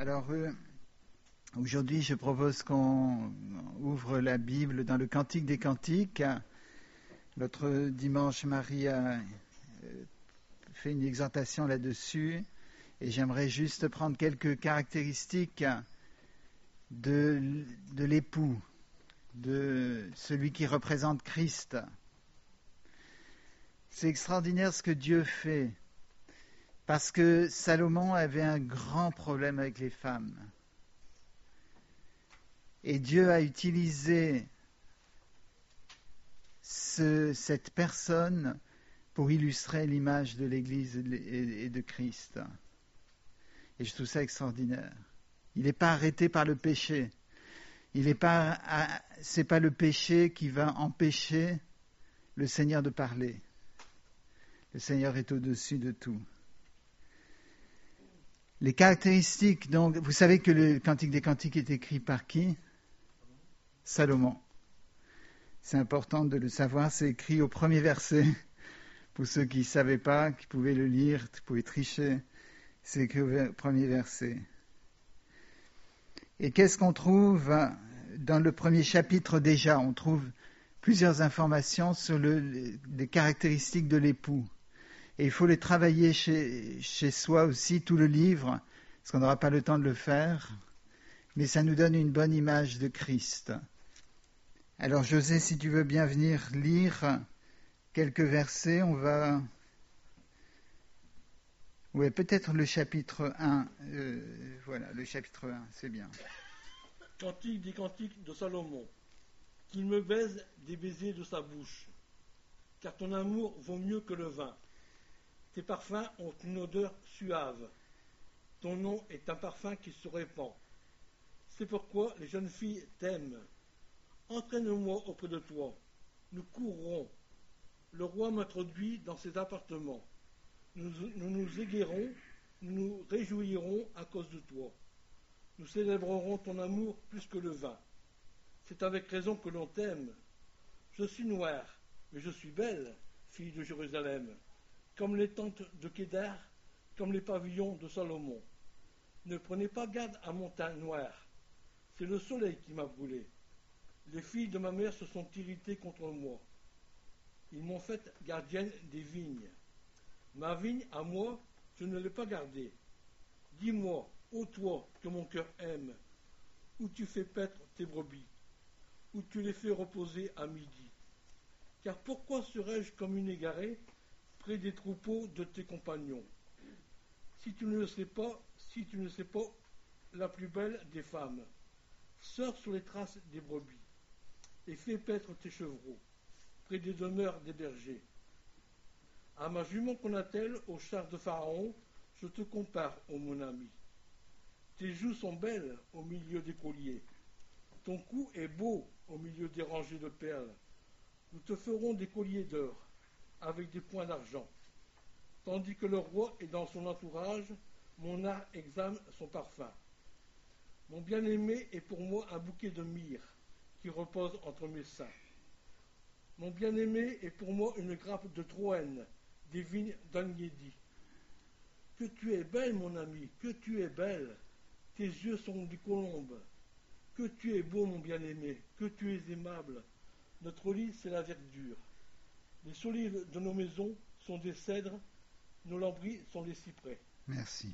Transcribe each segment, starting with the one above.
Alors, aujourd'hui, je propose qu'on ouvre la Bible dans le Cantique des Cantiques. L'autre dimanche, Marie a fait une exhortation là-dessus. Et j'aimerais juste prendre quelques caractéristiques de l'époux, de celui qui représente Christ. C'est extraordinaire ce que Dieu fait, parce que Salomon avait un grand problème avec les femmes. Et Dieu a utilisé cette personne pour illustrer l'image de l'Église et de Christ. Et je trouve ça extraordinaire. Il n'est pas arrêté par le péché. C'est pas le péché qui va empêcher le Seigneur de parler. Le Seigneur est au-dessus de tout. Les caractéristiques, donc, vous savez que le Cantique des Cantiques est écrit par qui ? Salomon. C'est important de le savoir, c'est écrit au premier verset. Pour ceux qui ne savaient pas, qui pouvaient le lire, qui pouvaient tricher, c'est écrit au premier verset. Et qu'est-ce qu'on trouve dans le premier chapitre déjà ? On trouve plusieurs informations sur les caractéristiques de l'époux. Et il faut les travailler chez soi aussi, tout le livre, parce qu'on n'aura pas le temps de le faire, mais ça nous donne une bonne image de Christ. Alors José, si tu veux bien venir lire quelques versets, on va... Oui, peut-être le chapitre 1. Voilà, le chapitre 1, c'est bien. Cantique des cantiques de Salomon. Qu'il me baise des baisers de sa bouche, car ton amour vaut mieux que le vin. Tes parfums ont une odeur suave. Ton nom est un parfum qui se répand. C'est pourquoi les jeunes filles t'aiment. Entraîne-moi auprès de toi. Nous courrons. Le roi m'introduit dans ses appartements. Nous nous égaierons, nous nous réjouirons à cause de toi. Nous célébrerons ton amour plus que le vin. C'est avec raison que l'on t'aime. Je suis noire, mais je suis belle, fille de Jérusalem, comme les tentes de Kédar, comme les pavillons de Salomon. Ne prenez pas garde à mon teint noir. C'est le soleil qui m'a brûlé. Les filles de ma mère se sont irritées contre moi. Ils m'ont faite gardienne des vignes. Ma vigne, à moi, je ne l'ai pas gardée. Dis-moi, ô toi que mon cœur aime, où tu fais paître tes brebis, où tu les fais reposer à midi. Car pourquoi serais-je comme une égarée près des troupeaux de tes compagnons ? Si tu ne le sais pas, la plus belle des femmes, sors sur les traces des brebis et fais paître tes chevreaux près des demeures des bergers. À ma jument qu'on attelle au char de Pharaon, je te compare, ô mon ami. Tes joues sont belles au milieu des colliers. Ton cou est beau au milieu des rangées de perles. Nous te ferons des colliers d'or avec des points d'argent. Tandis que le roi est dans son entourage, mon art exame son parfum. Mon bien-aimé est pour moi un bouquet de myrrhe qui repose entre mes seins. Mon bien-aimé est pour moi une grappe de Troène, des vignes d'Engedi. Que tu es belle, mon ami, que tu es belle. Tes yeux sont des colombes. Que tu es beau, mon bien-aimé, que tu es aimable. Notre lit, c'est la verdure. Les solives de nos maisons sont des cèdres, nos lambris sont des cyprès. Merci.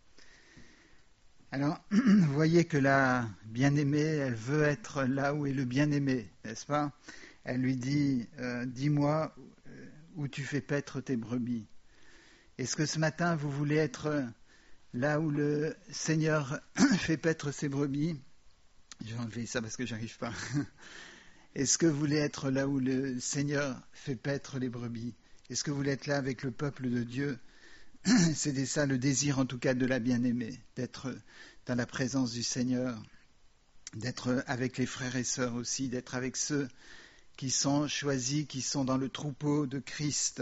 Alors, vous voyez que la bien-aimée, elle veut être là où est le bien-aimé, n'est-ce pas ? Elle lui dit, dis-moi où tu fais paître tes brebis. Est-ce que ce matin, vous voulez être là où le Seigneur fait paître ses brebis ? Je vais enlever ça parce que j'arrive pas. Est-ce que vous voulez être là où le Seigneur fait paître les brebis ? Est-ce que vous voulez être là avec le peuple de Dieu ? C'est ça le désir en tout cas de la bien-aimée, d'être dans la présence du Seigneur, d'être avec les frères et sœurs aussi, d'être avec ceux qui sont choisis, qui sont dans le troupeau de Christ.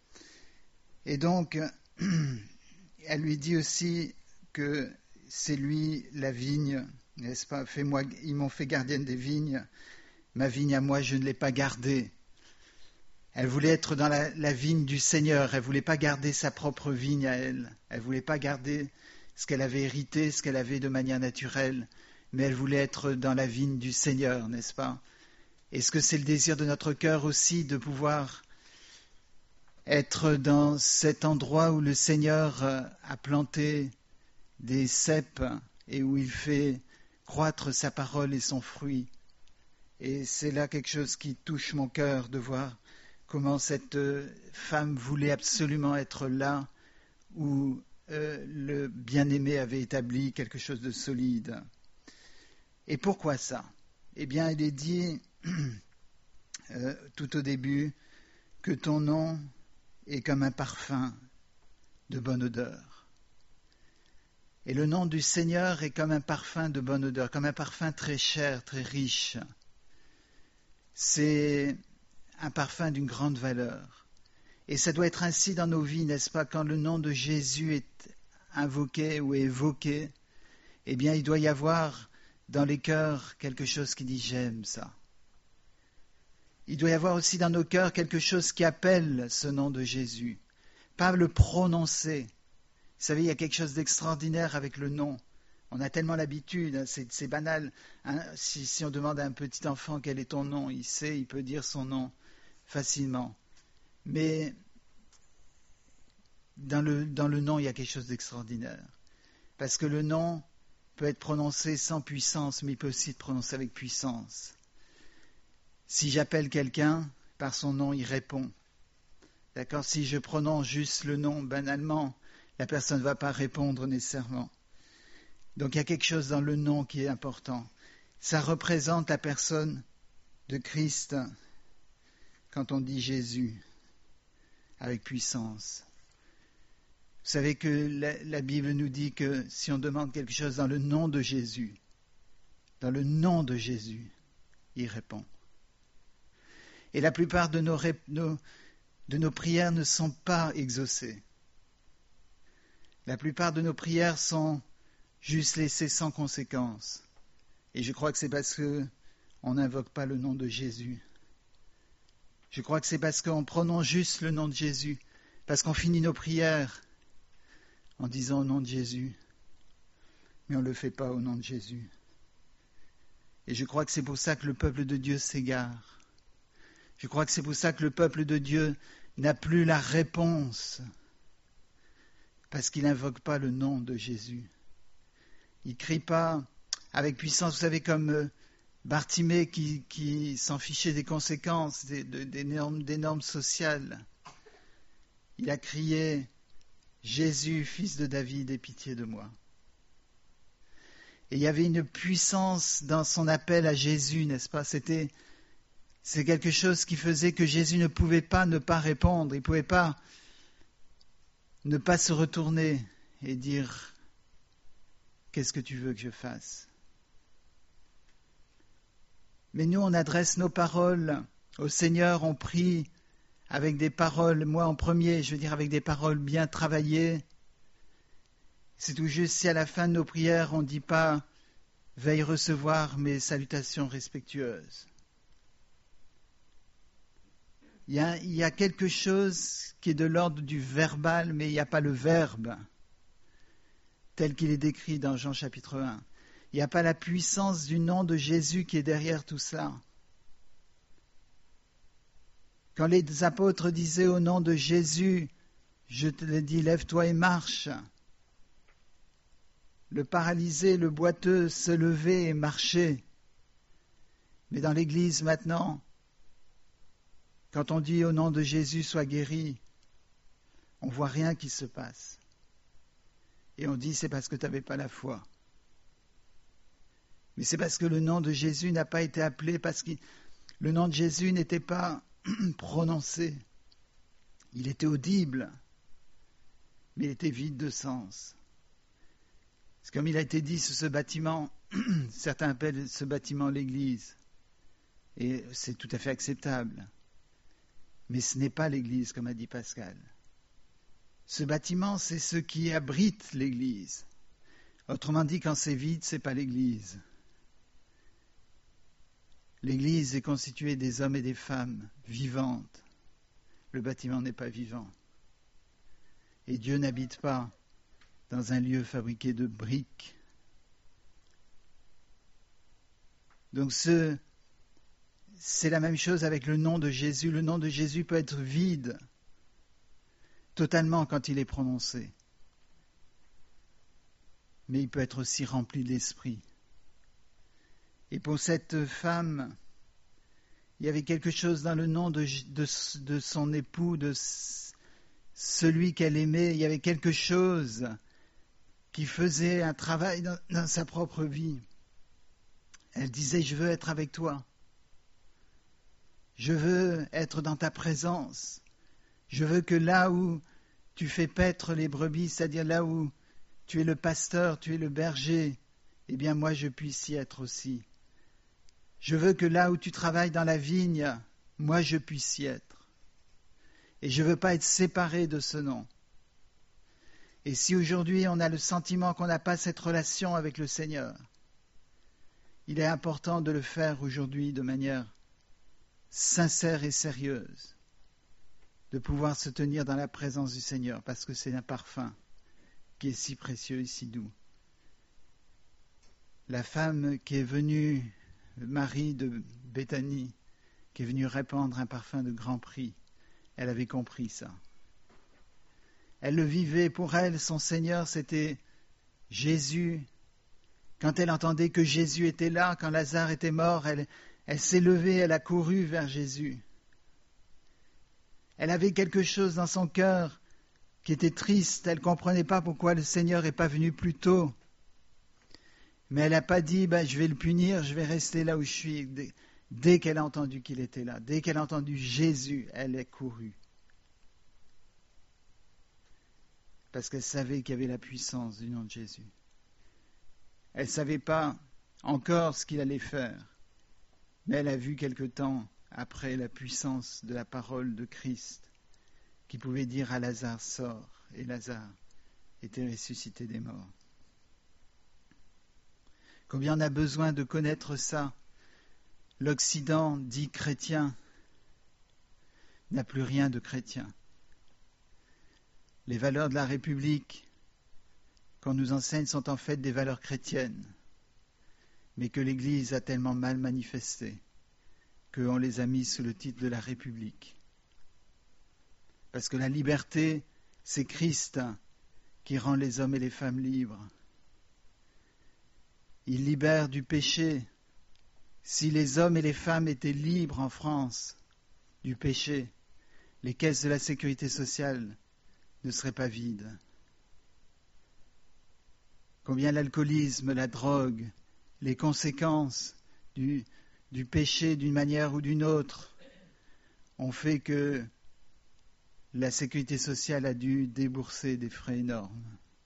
Et donc, elle lui dit aussi que c'est lui la vigne, n'est-ce pas ? Ils m'ont fait gardienne des vignes, ma vigne à moi, je ne l'ai pas gardée. Elle voulait être dans la vigne du Seigneur, elle ne voulait pas garder sa propre vigne à elle, elle ne voulait pas garder ce qu'elle avait hérité, ce qu'elle avait de manière naturelle, mais elle voulait être dans la vigne du Seigneur, n'est-ce pas? Est-ce que c'est le désir de notre cœur aussi de pouvoir être dans cet endroit où le Seigneur a planté des cèpes et où il fait croître sa parole et son fruit? Et c'est là quelque chose qui touche mon cœur de voir comment cette femme voulait absolument être là où le bien-aimé avait établi quelque chose de solide. Et pourquoi ça? Eh bien, il est dit tout au début que ton nom est comme un parfum de bonne odeur. Et le nom du Seigneur est comme un parfum de bonne odeur, comme un parfum très cher, très riche. C'est un parfum d'une grande valeur. Et ça doit être ainsi dans nos vies, n'est-ce pas? Quand le nom de Jésus est invoqué ou évoqué, eh bien, il doit y avoir dans les cœurs quelque chose qui dit « j'aime ça ». Il doit y avoir aussi dans nos cœurs quelque chose qui appelle ce nom de Jésus. Pas le prononcer. Vous savez, il y a quelque chose d'extraordinaire avec le nom. On a tellement l'habitude, c'est banal. Hein, si on demande à un petit enfant quel est ton nom, il sait, il peut dire son nom facilement. Mais dans le nom, il y a quelque chose d'extraordinaire. Parce que le nom peut être prononcé sans puissance, mais il peut aussi être prononcé avec puissance. Si j'appelle quelqu'un par son nom, il répond. D'accord? Si je prononce juste le nom banalement, la personne ne va pas répondre nécessairement. Donc il y a quelque chose dans le nom qui est important. Ça représente la personne de Christ quand on dit Jésus avec puissance. Vous savez que la Bible nous dit que si on demande quelque chose dans le nom de Jésus, il répond. Et la plupart de nos prières ne sont pas exaucées. La plupart de nos prières sont juste laissées sans conséquence. Et je crois que c'est parce qu'on n'invoque pas le nom de Jésus. Je crois que c'est parce qu'on prononce juste le nom de Jésus, parce qu'on finit nos prières en disant au nom de Jésus, mais on ne le fait pas au nom de Jésus. Et je crois que c'est pour ça que le peuple de Dieu s'égare. Je crois que c'est pour ça que le peuple de Dieu n'a plus la réponse, parce qu'il n'invoque pas le nom de Jésus. Il ne crie pas avec puissance, vous savez, comme Bartimée qui s'en fichait des conséquences, des normes sociales. Il a crié « Jésus, fils de David, aie pitié de moi ». Et il y avait une puissance dans son appel à Jésus, n'est-ce pas? C'est quelque chose qui faisait que Jésus ne pouvait pas ne pas répondre, il ne pouvait pas ne pas se retourner et dire « Qu'est-ce que tu veux que je fasse ?» Mais nous, on adresse nos paroles au Seigneur, on prie avec des paroles, moi en premier, je veux dire avec des paroles bien travaillées. C'est tout juste si à la fin de nos prières, on ne dit pas « Veuille recevoir mes salutations respectueuses ». Il y a quelque chose qui est de l'ordre du verbal, mais il n'y a pas le verbe, tel qu'il est décrit dans Jean chapitre 1. Il n'y a pas la puissance du nom de Jésus qui est derrière tout cela. Quand les apôtres disaient au nom de Jésus, je te l'ai dit, lève-toi et marche. Le paralysé, le boiteux se levaient et marchaient. Mais dans l'Église maintenant, quand on dit au nom de Jésus, sois guéri, on ne voit rien qui se passe. Et on dit, c'est parce que tu n'avais pas la foi. Mais c'est parce que le nom de Jésus n'a pas été appelé, parce que le nom de Jésus n'était pas prononcé. Il était audible, mais il était vide de sens. C'est comme il a été dit sur ce bâtiment, certains appellent ce bâtiment l'Église, et c'est tout à fait acceptable. Mais ce n'est pas l'Église, comme a dit Pascal. Ce bâtiment, c'est ce qui abrite l'Église. Autrement dit, quand c'est vide, ce n'est pas l'Église. L'Église est constituée des hommes et des femmes vivantes. Le bâtiment n'est pas vivant. Et Dieu n'habite pas dans un lieu fabriqué de briques. Donc c'est la même chose avec le nom de Jésus. Le nom de Jésus peut être vide totalement quand il est prononcé. Mais il peut être aussi rempli d'esprit. Et pour cette femme, il y avait quelque chose dans le nom de son époux, de celui qu'elle aimait. Il y avait quelque chose qui faisait un travail dans sa propre vie. Elle disait, je veux être avec toi. Je veux être dans ta présence. Je veux que là où tu fais paître les brebis, c'est-à-dire là où tu es le pasteur, tu es le berger, eh bien moi je puisse y être aussi. Je veux que là où tu travailles dans la vigne, moi je puisse y être. Et je ne veux pas être séparé de ce nom. Et si aujourd'hui on a le sentiment qu'on n'a pas cette relation avec le Seigneur, il est important de le faire aujourd'hui de manière sincère et sérieuse, de pouvoir se tenir dans la présence du Seigneur, parce que c'est un parfum qui est si précieux et si doux. La femme qui est venue, Marie de Béthanie, qui est venue répandre un parfum de grand prix, elle avait compris ça. Elle le vivait, pour elle, son Seigneur, c'était Jésus. Quand elle entendait que Jésus était là, quand Lazare était mort, elle s'est levée, elle a couru vers Jésus. Elle avait quelque chose dans son cœur qui était triste, elle ne comprenait pas pourquoi le Seigneur n'est pas venu plus tôt. Mais elle n'a pas dit, je vais le punir, je vais rester là où je suis. Dès qu'elle a entendu qu'il était là, dès qu'elle a entendu Jésus, elle est courue. Parce qu'elle savait qu'il y avait la puissance du nom de Jésus. Elle ne savait pas encore ce qu'il allait faire, mais elle a vu quelque temps après la puissance de la parole de Christ qui pouvait dire à Lazare, sors, et Lazare était ressuscité des morts. Combien on a besoin de connaître ça. L'Occident dit chrétien n'a plus rien de chrétien. Les valeurs de la République qu'on nous enseigne sont en fait des valeurs chrétiennes, mais que l'Église a tellement mal manifestées qu'on les a mis sous le titre de la République. Parce que la liberté, c'est Christ qui rend les hommes et les femmes libres. Il libère du péché. Si les hommes et les femmes étaient libres en France du péché, les caisses de la sécurité sociale ne seraient pas vides. Combien l'alcoolisme, la drogue, les conséquences du péché d'une manière ou d'une autre ont fait que la sécurité sociale a dû débourser des frais énormes.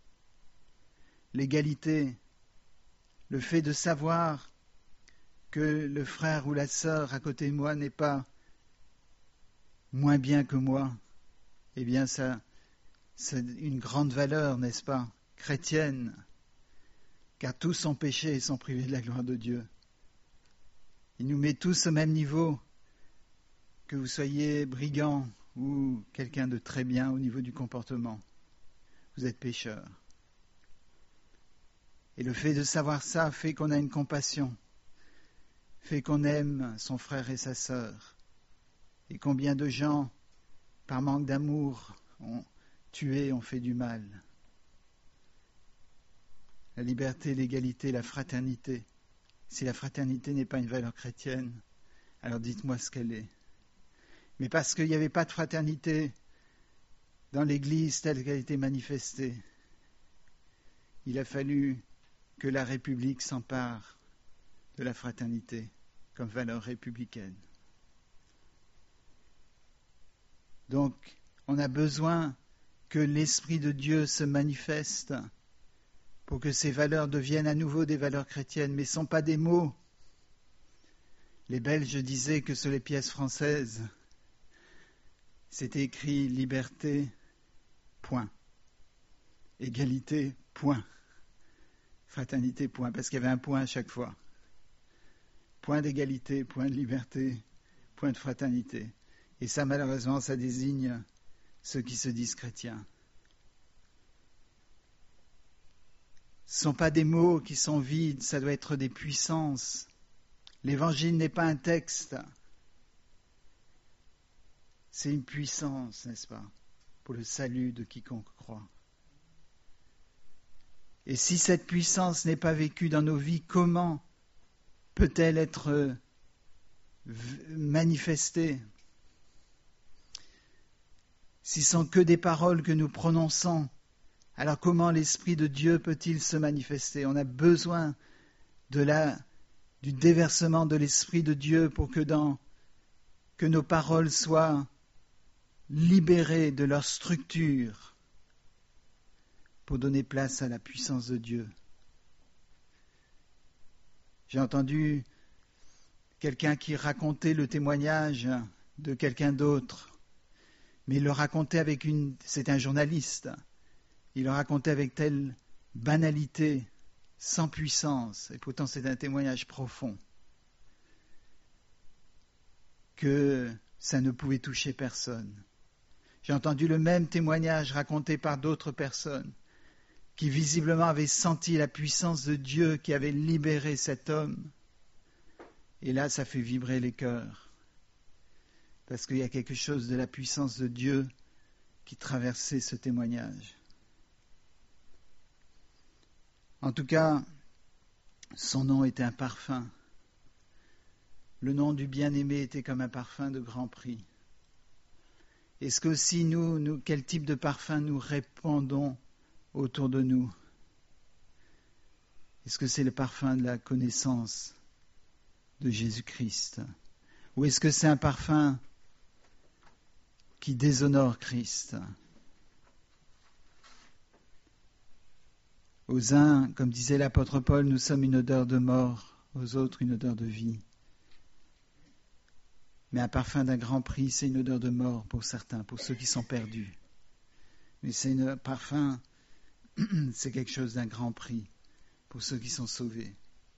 L'égalité, le fait de savoir que le frère ou la sœur à côté de moi n'est pas moins bien que moi, eh bien ça, c'est une grande valeur, n'est-ce pas, chrétienne, car tous sont péchés et sont privés de la gloire de Dieu. Il nous met tous au même niveau, que vous soyez brigand ou quelqu'un de très bien au niveau du comportement. Vous êtes pécheur. Et le fait de savoir ça fait qu'on a une compassion, fait qu'on aime son frère et sa sœur. Et combien de gens, par manque d'amour, ont tué, ont fait du mal. La liberté, l'égalité, la fraternité. Si la fraternité n'est pas une valeur chrétienne, alors dites-moi ce qu'elle est. Mais parce qu'il n'y avait pas de fraternité dans l'Église telle qu'elle a été manifestée, il a fallu que la République s'empare de la fraternité comme valeur républicaine. Donc, on a besoin que l'Esprit de Dieu se manifeste pour que ces valeurs deviennent à nouveau des valeurs chrétiennes, mais ce ne sont pas des mots. Les Belges disaient que sur les pièces françaises, c'était écrit liberté, point. Égalité, point. Fraternité, point, parce qu'il y avait un point à chaque fois. Point d'égalité, point de liberté, point de fraternité. Et ça, malheureusement, ça désigne ceux qui se disent chrétiens. Ce ne sont pas des mots qui sont vides, ça doit être des puissances. L'évangile n'est pas un texte, c'est une puissance, n'est-ce pas, pour le salut de quiconque croit. Et si cette puissance n'est pas vécue dans nos vies, comment peut-elle être manifestée? Si ce sont que des paroles que nous prononçons, alors comment l'Esprit de Dieu peut-il se manifester? On a besoin du déversement de l'Esprit de Dieu pour que nos paroles soient libérées de leur structure pour donner place à la puissance de Dieu. J'ai entendu quelqu'un qui racontait le témoignage de quelqu'un d'autre, mais il le racontait c'est un journaliste, il le racontait avec telle banalité, sans puissance, et pourtant c'est un témoignage profond, que ça ne pouvait toucher personne. J'ai entendu le même témoignage raconté par d'autres personnes qui visiblement avaient senti la puissance de Dieu qui avait libéré cet homme. Et là, ça fait vibrer les cœurs, parce qu'il y a quelque chose de la puissance de Dieu qui traversait ce témoignage. En tout cas, son nom était un parfum. Le nom du bien-aimé était comme un parfum de grand prix. Est-ce que aussi nous, quel type de parfum nous répandons autour de nous? Est-ce que c'est le parfum de la connaissance de Jésus-Christ? Ou est-ce que c'est un parfum qui déshonore Christ? Aux uns, comme disait l'apôtre Paul, nous sommes une odeur de mort, aux autres une odeur de vie. Mais un parfum d'un grand prix, c'est une odeur de mort pour certains, pour ceux qui sont perdus. Mais c'est un parfum, c'est quelque chose d'un grand prix pour ceux qui sont sauvés.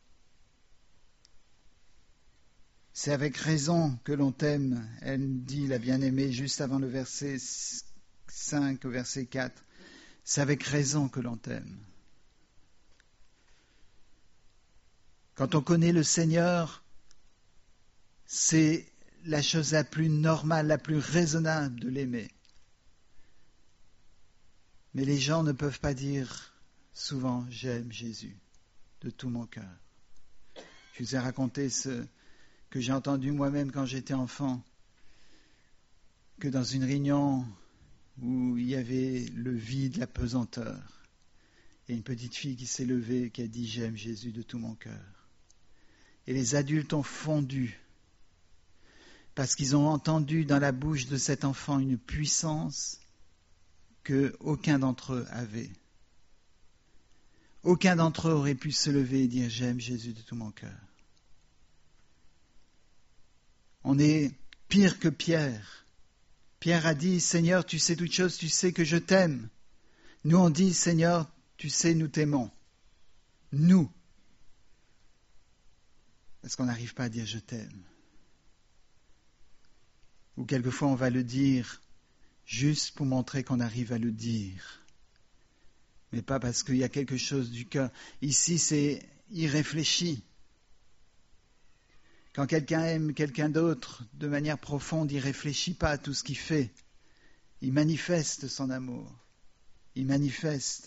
C'est avec raison que l'on t'aime, elle dit la bien-aimée juste avant le verset 5 au verset 4. C'est avec raison que l'on t'aime. Quand on connaît le Seigneur, c'est la chose la plus normale, la plus raisonnable de l'aimer. Mais les gens ne peuvent pas dire souvent « j'aime Jésus » de tout mon cœur. Je vous ai raconté ce que j'ai entendu moi-même quand j'étais enfant, que dans une réunion où il y avait le vide, la pesanteur, il y a une petite fille qui s'est levée et qui a dit « j'aime Jésus de tout mon cœur ». Et les adultes ont fondu parce qu'ils ont entendu dans la bouche de cet enfant une puissance qu'aucun d'entre eux avait. Aucun d'entre eux aurait pu se lever et dire « j'aime Jésus de tout mon cœur ». On est pire que Pierre. Pierre a dit « Seigneur, tu sais toutes choses, tu sais que je t'aime ». Nous on dit « Seigneur, tu sais, nous t'aimons ». Nous. Parce qu'on n'arrive pas à dire « je t'aime ». Ou quelquefois on va le dire juste pour montrer qu'on arrive à le dire. Mais pas parce qu'il y a quelque chose du cœur. Ici c'est irréfléchi. Quand quelqu'un aime quelqu'un d'autre de manière profonde, il ne réfléchit pas à tout ce qu'il fait. Il manifeste son amour. Il manifeste,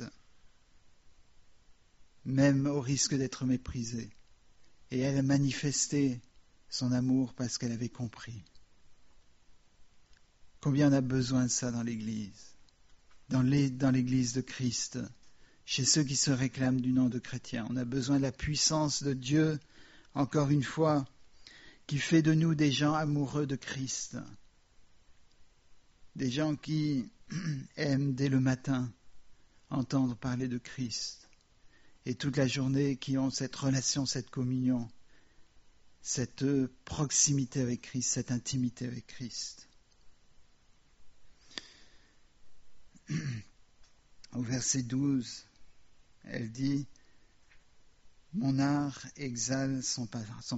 même au risque d'être méprisé. Et elle a manifesté son amour parce qu'elle avait compris. Combien on a besoin de ça dans l'Église, dans l'Église de Christ, chez ceux qui se réclament du nom de chrétiens. On a besoin de la puissance de Dieu, encore une fois, qui fait de nous des gens amoureux de Christ, des gens qui aiment dès le matin entendre parler de Christ, et toute la journée qui ont cette relation, cette communion, cette proximité avec Christ, cette intimité avec Christ. Au verset 12, elle dit « Mon art exhale son parfum ».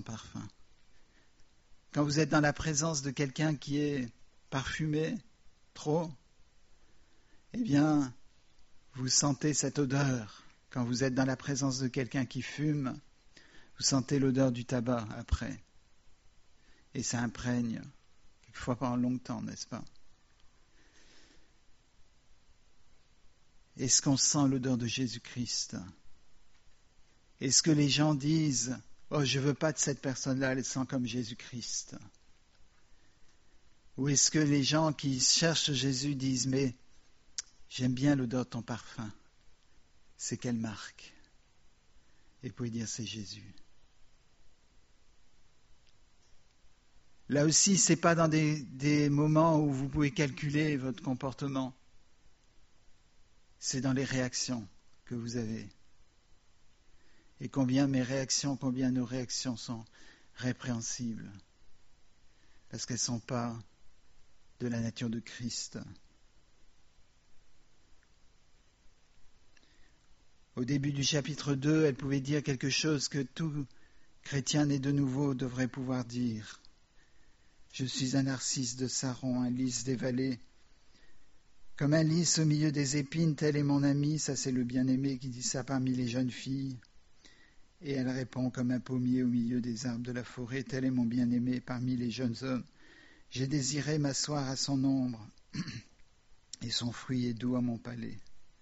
Quand vous êtes dans la présence de quelqu'un qui est parfumé, trop, eh bien, vous sentez cette odeur Quand vous êtes dans la présence de quelqu'un qui fume, vous sentez l'odeur du tabac après. Et ça imprègne, quelquefois pendant longtemps, n'est-ce pas? Est-ce qu'on sent l'odeur de Jésus-Christ? Est-ce que les gens disent « Oh, je ne veux pas de cette personne-là, elle sent comme Jésus-Christ » ? Ou est-ce que les gens qui cherchent Jésus disent « Mais j'aime bien l'odeur de ton parfum, c'est quelle marque ?» Et vous pouvez dire « C'est Jésus ». Là aussi, ce n'est pas dans des moments où vous pouvez calculer votre comportement. C'est dans les réactions que vous avez. Et combien nos réactions sont répréhensibles. Parce qu'elles ne sont pas de la nature de Christ. Au début du chapitre 2, elle pouvait dire quelque chose que tout chrétien né de nouveau devrait pouvoir dire. Je suis un narcisse de Saron, un lys des vallées. Comme un lys au milieu des épines, tel est mon ami, ça c'est le bien-aimé qui dit ça parmi les jeunes filles. Et elle répond comme un pommier au milieu des arbres de la forêt, tel est mon bien-aimé parmi les jeunes hommes. J'ai désiré m'asseoir à son ombre, et son fruit est doux à mon palais.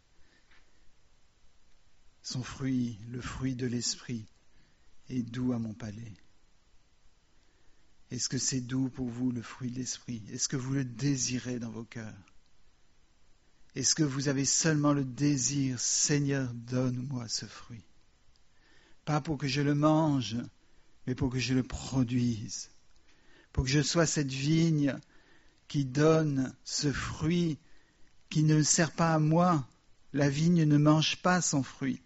Son fruit, le fruit de l'esprit, est doux à mon palais. Est-ce que c'est doux pour vous, le fruit de l'esprit? Est-ce que vous le désirez dans vos cœurs? Est-ce que vous avez seulement le désir, Seigneur, donne-moi ce fruit? Pas pour que je le mange, mais pour que je le produise. Pour que je sois cette vigne qui donne ce fruit qui ne sert pas à moi. La vigne ne mange pas son fruit.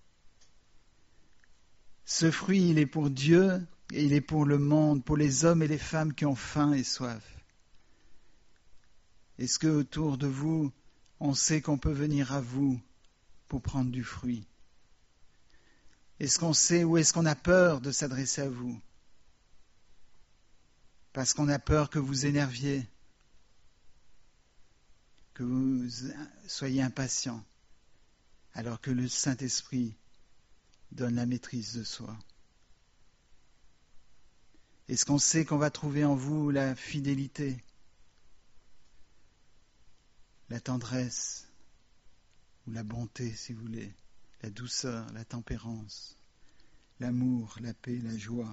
Ce fruit, il est pour Dieu et il est pour le monde, pour les hommes et les femmes qui ont faim et soif. Est-ce que autour de vous, on sait qu'on peut venir à vous pour prendre du fruit? Est-ce qu'on sait ou est-ce qu'on a peur de s'adresser à vous? Parce qu'on a peur que vous énerviez, que vous soyez impatient, alors que le Saint-Esprit donne la maîtrise de soi. Est-ce qu'on sait qu'on va trouver en vous la fidélité, la tendresse, ou la bonté, si vous voulez, la douceur, la tempérance, l'amour, la paix, la joie.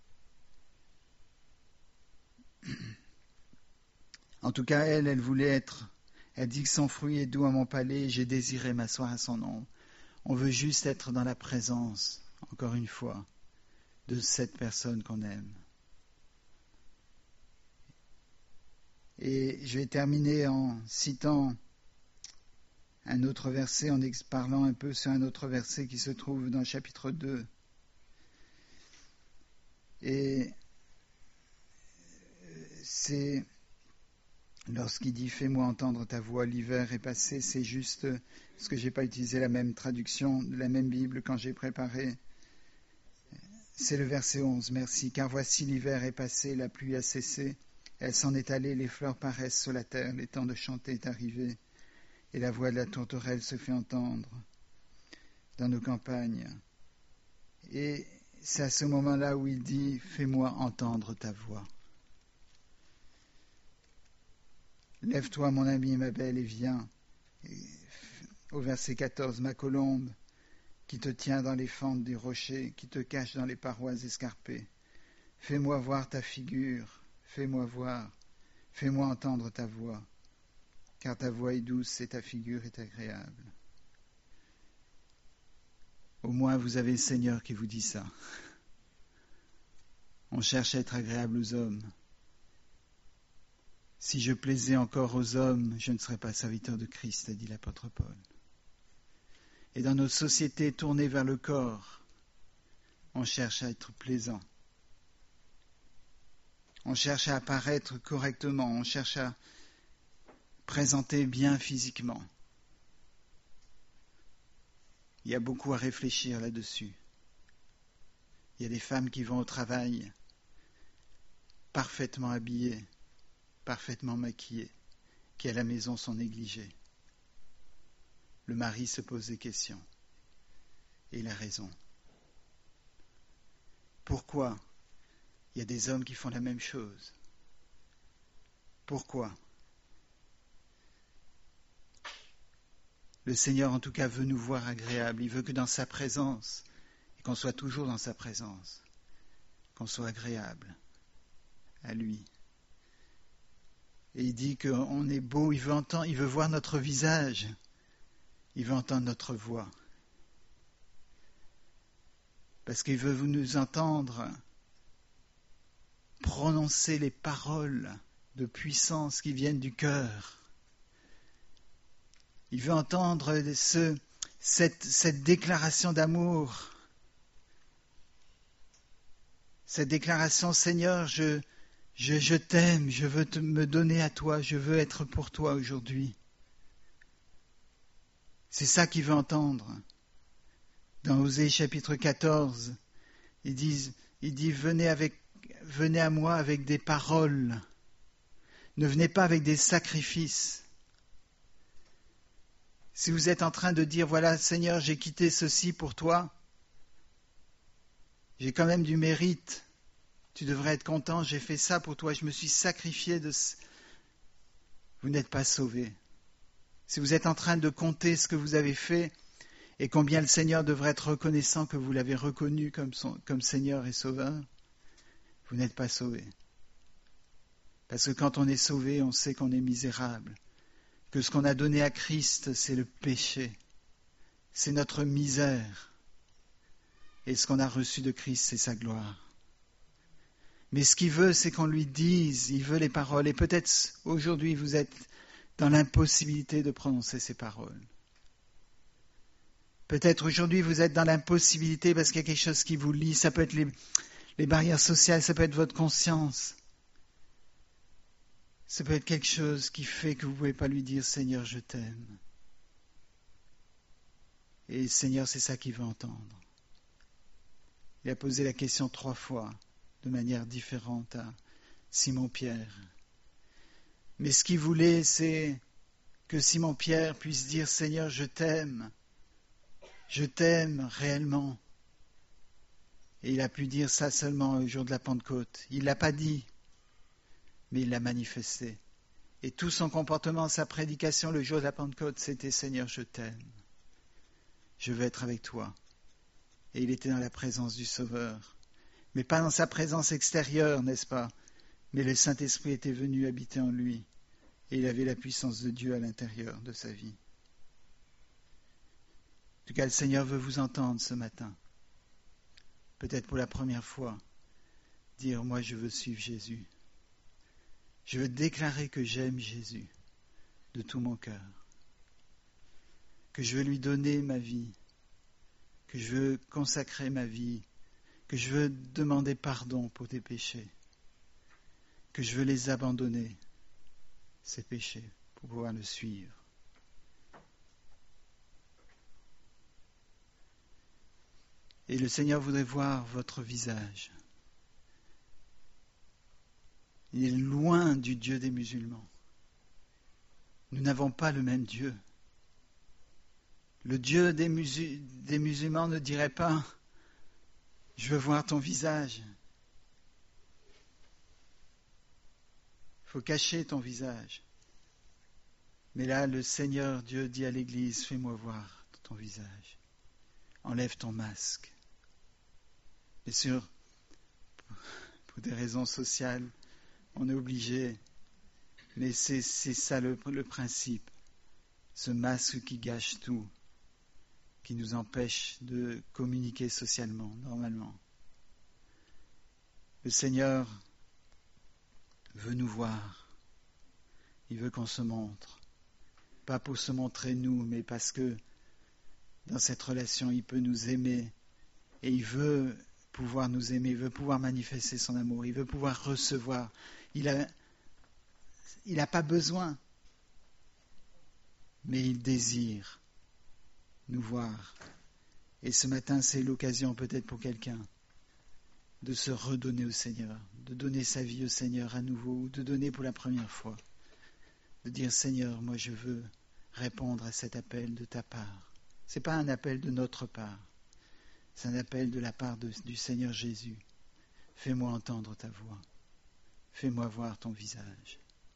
En tout cas, elle voulait être. Elle dit que son fruit est doux à mon palais, j'ai désiré m'asseoir à son ombre. On veut juste être dans la présence, encore une fois, de cette personne qu'on aime. Et je vais terminer en citant un autre verset, en parlant un peu sur un autre verset qui se trouve dans le chapitre 2. Et c'est lorsqu'il dit « Fais-moi entendre ta voix, l'hiver est passé », c'est juste parce que je n'ai pas utilisé la même traduction de la même Bible quand j'ai préparé. C'est le verset 11, merci. « Car voici l'hiver est passé, la pluie a cessé, elle s'en est allée, les fleurs paraissent sur la terre, les temps de chanter est arrivé, et la voix de la tourterelle se fait entendre dans nos campagnes. » Et c'est à ce moment-là où il dit « Fais-moi entendre ta voix. » Lève-toi, mon ami, ma belle, et viens. Et au verset 14, ma colombe, qui te tient dans les fentes des rochers, qui te cache dans les parois escarpées. Fais-moi voir ta figure, fais-moi voir, fais-moi entendre ta voix, car ta voix est douce et ta figure est agréable. Au moins, vous avez le Seigneur qui vous dit ça. On cherche à être agréable aux hommes. Si je plaisais encore aux hommes, je ne serais pas serviteur de Christ, a dit l'apôtre Paul. Et dans notre société tournée vers le corps, on cherche à être plaisant. On cherche à apparaître correctement, on cherche à présenter bien physiquement. Il y a beaucoup à réfléchir là-dessus. Il y a des femmes qui vont au travail parfaitement habillées, parfaitement maquillées, qui à la maison sont négligées. Le mari se pose des questions. Et il a raison. Pourquoi il y a des hommes qui font la même chose? Pourquoi? Le Seigneur, en tout cas, veut nous voir agréables. Il veut que dans sa présence, et qu'on soit toujours dans sa présence, qu'on soit agréable à lui. Et il dit qu'on est beau, il veut voir notre visage, il veut entendre notre voix. Parce qu'il veut nous entendre prononcer les paroles de puissance qui viennent du cœur. Il veut entendre cette déclaration d'amour, cette déclaration, Seigneur, je t'aime, je veux me donner à toi, je veux être pour toi aujourd'hui. C'est ça qu'il veut entendre. Dans Osée chapitre 14, il dit venez à moi avec des paroles, ne venez pas avec des sacrifices. Si vous êtes en train de dire, voilà Seigneur, j'ai quitté ceci pour toi, j'ai quand même du mérite, tu devrais être content, j'ai fait ça pour toi, je me suis sacrifié vous n'êtes pas sauvé. Si vous êtes en train de compter ce que vous avez fait et combien le Seigneur devrait être reconnaissant que vous l'avez reconnu comme Seigneur et Sauveur, vous n'êtes pas sauvé. Parce que quand on est sauvé, on sait qu'on est misérable, que ce qu'on a donné à Christ, c'est le péché, c'est notre misère, et ce qu'on a reçu de Christ, c'est sa gloire. Mais ce qu'il veut, c'est qu'on lui dise, il veut les paroles, et peut-être aujourd'hui vous êtes dans l'impossibilité de prononcer ces paroles. Peut-être aujourd'hui vous êtes dans l'impossibilité parce qu'il y a quelque chose qui vous lie, ça peut être les barrières sociales, ça peut être votre conscience. Ça peut être quelque chose qui fait que vous ne pouvez pas lui dire « Seigneur, je t'aime ». Et Seigneur, c'est ça qu'il veut entendre. Il a posé la question 3 fois, de manière différente à Simon-Pierre. Mais ce qu'il voulait, c'est que Simon-Pierre puisse dire « Seigneur, je t'aime réellement ». Et il a pu dire ça seulement au jour de la Pentecôte. Il ne l'a pas dit, mais il l'a manifesté. Et tout son comportement, sa prédication le jour de la Pentecôte, c'était « Seigneur, je t'aime. Je veux être avec toi ». Et il était dans la présence du Sauveur. Mais pas dans sa présence extérieure, n'est-ce pas? Mais le Saint-Esprit était venu habiter en lui. Et il avait la puissance de Dieu à l'intérieur de sa vie. En tout cas, le Seigneur veut vous entendre ce matin. Peut-être pour la première fois, dire « Moi, je veux suivre Jésus. Je veux déclarer que j'aime Jésus de tout mon cœur. Que je veux lui donner ma vie. Que je veux consacrer ma vie. Que je veux demander pardon pour tes péchés. Que je veux les abandonner, ces péchés, pour pouvoir le suivre. » Et le Seigneur voudrait voir votre visage. Il est loin du Dieu des musulmans. Nous n'avons pas le même Dieu. Le Dieu des musulmans ne dirait pas « Je veux voir ton visage ». Il faut cacher ton visage. Mais là, le Seigneur Dieu dit à l'Église « Fais-moi voir ton visage. Enlève ton masque. » Bien sûr, pour des raisons sociales, on est obligé, mais c'est ça le principe, ce masque qui gâche tout, qui nous empêche de communiquer socialement, normalement. Le Seigneur veut nous voir, il veut qu'on se montre, pas pour se montrer nous, mais parce que dans cette relation, il peut nous aimer et il veut pouvoir nous aimer, il veut pouvoir manifester son amour, il veut pouvoir recevoir. Il n'a pas besoin, mais il désire nous voir. Et ce matin, c'est l'occasion peut-être pour quelqu'un de se redonner au Seigneur, de donner sa vie au Seigneur à nouveau, ou de donner pour la première fois, de dire « Seigneur, moi je veux répondre à cet appel de ta part ». Ce n'est pas un appel de notre part, C'est un appel de la part du Seigneur Jésus. Fais-moi entendre ta voix. Fais-moi voir ton visage.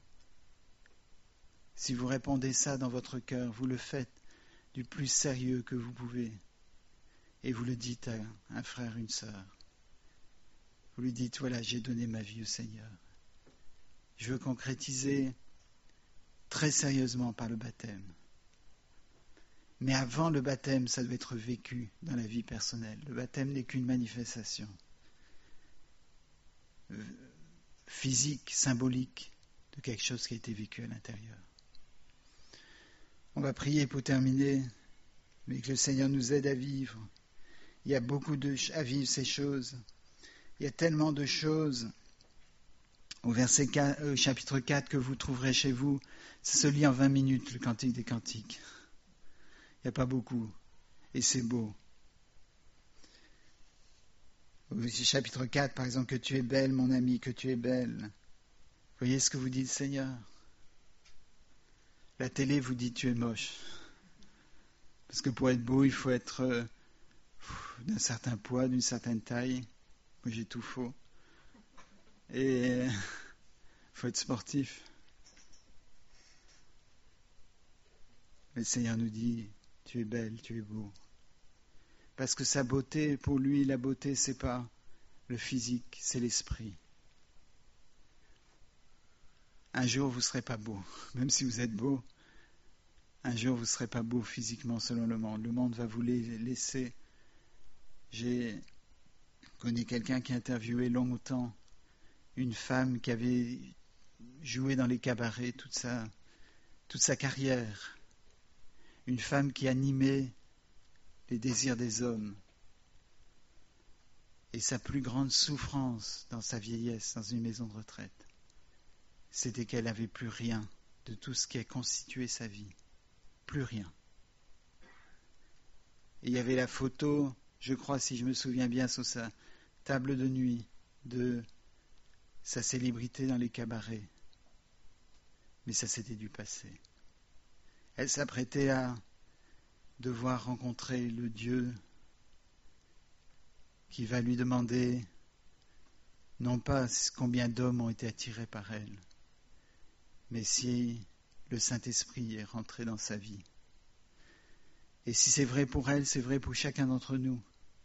Si vous répondez ça dans votre cœur, vous le faites du plus sérieux que vous pouvez. Et vous le dites à un frère, une sœur. Vous lui dites, voilà, j'ai donné ma vie au Seigneur. Je veux concrétiser très sérieusement par le baptême. Mais avant le baptême, ça doit être vécu dans la vie personnelle. Le baptême n'est qu'une manifestation physique, symbolique de quelque chose qui a été vécu à l'intérieur. On va prier pour terminer, mais que le Seigneur nous aide à vivre. Il y a beaucoup à vivre ces choses. Il y a tellement de choses. Au chapitre 4 que vous trouverez chez vous, ça se lit en 20 minutes, le Cantique des Cantiques. Il n'y a pas beaucoup. Et c'est beau. Au chapitre 4, par exemple, que tu es belle, mon ami, que tu es belle. Vous voyez ce que vous dit le Seigneur? La télé vous dit tu es moche. Parce que pour être beau, il faut être d'un certain poids, d'une certaine taille. Moi, j'ai tout faux. Et il faut être sportif. Le Seigneur nous dit, tu es belle, tu es beau. Parce que sa beauté, pour lui, la beauté, c'est pas le physique, c'est l'esprit. Un jour, vous ne serez pas beau. Même si vous êtes beau, un jour, vous ne serez pas beau physiquement selon le monde. Le monde va vous laisser. J'ai connu quelqu'un qui a interviewé longtemps une femme qui avait joué dans les cabarets toute sa carrière. Une femme qui animait les désirs des hommes. Et sa plus grande souffrance dans sa vieillesse, dans une maison de retraite, c'était qu'elle n'avait plus rien de tout ce qui a constitué sa vie. Plus rien. Et il y avait la photo, je crois, si je me souviens bien, sur sa table de nuit, de sa célébrité dans les cabarets. Mais ça s'était dû passer. Elle s'apprêtait à devoir rencontrer le Dieu qui va lui demander non pas combien d'hommes ont été attirés par elle, mais si le Saint-Esprit est rentré dans sa vie. Et si c'est vrai pour elle, c'est vrai pour chacun d'entre nous.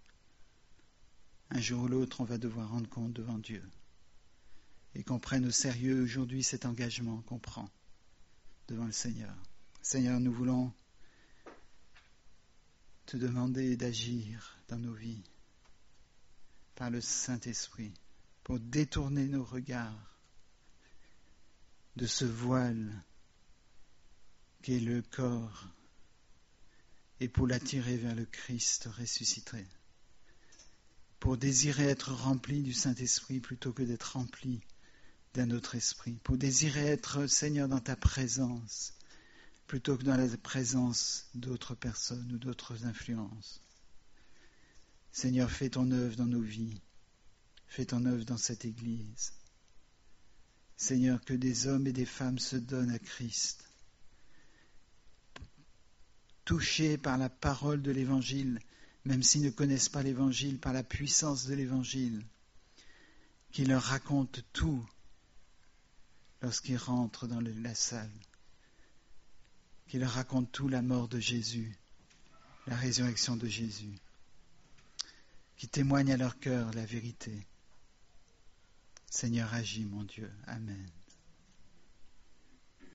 Un jour ou l'autre, on va devoir rendre compte devant Dieu. Et qu'on prenne au sérieux aujourd'hui cet engagement qu'on prend devant le Seigneur. Seigneur, nous voulons te demander d'agir dans nos vies par le Saint-Esprit pour détourner nos regards de ce voile qu'est le corps et pour l'attirer vers le Christ ressuscité, pour désirer être rempli du Saint-Esprit plutôt que d'être rempli d'un autre esprit, pour désirer être, Seigneur, dans ta présence plutôt que dans la présence d'autres personnes ou d'autres influences. Seigneur, fais ton œuvre dans nos vies, fais ton œuvre dans cette Église. Seigneur, que des hommes et des femmes se donnent à Christ, touchés par la parole de l'Évangile, même s'ils ne connaissent pas l'Évangile, par la puissance de l'Évangile, qui leur raconte tout lorsqu'ils rentrent dans la salle, qui leur raconte tout, la mort de Jésus, la résurrection de Jésus, qui témoignent à leur cœur la vérité. Seigneur, agis, mon Dieu. Amen.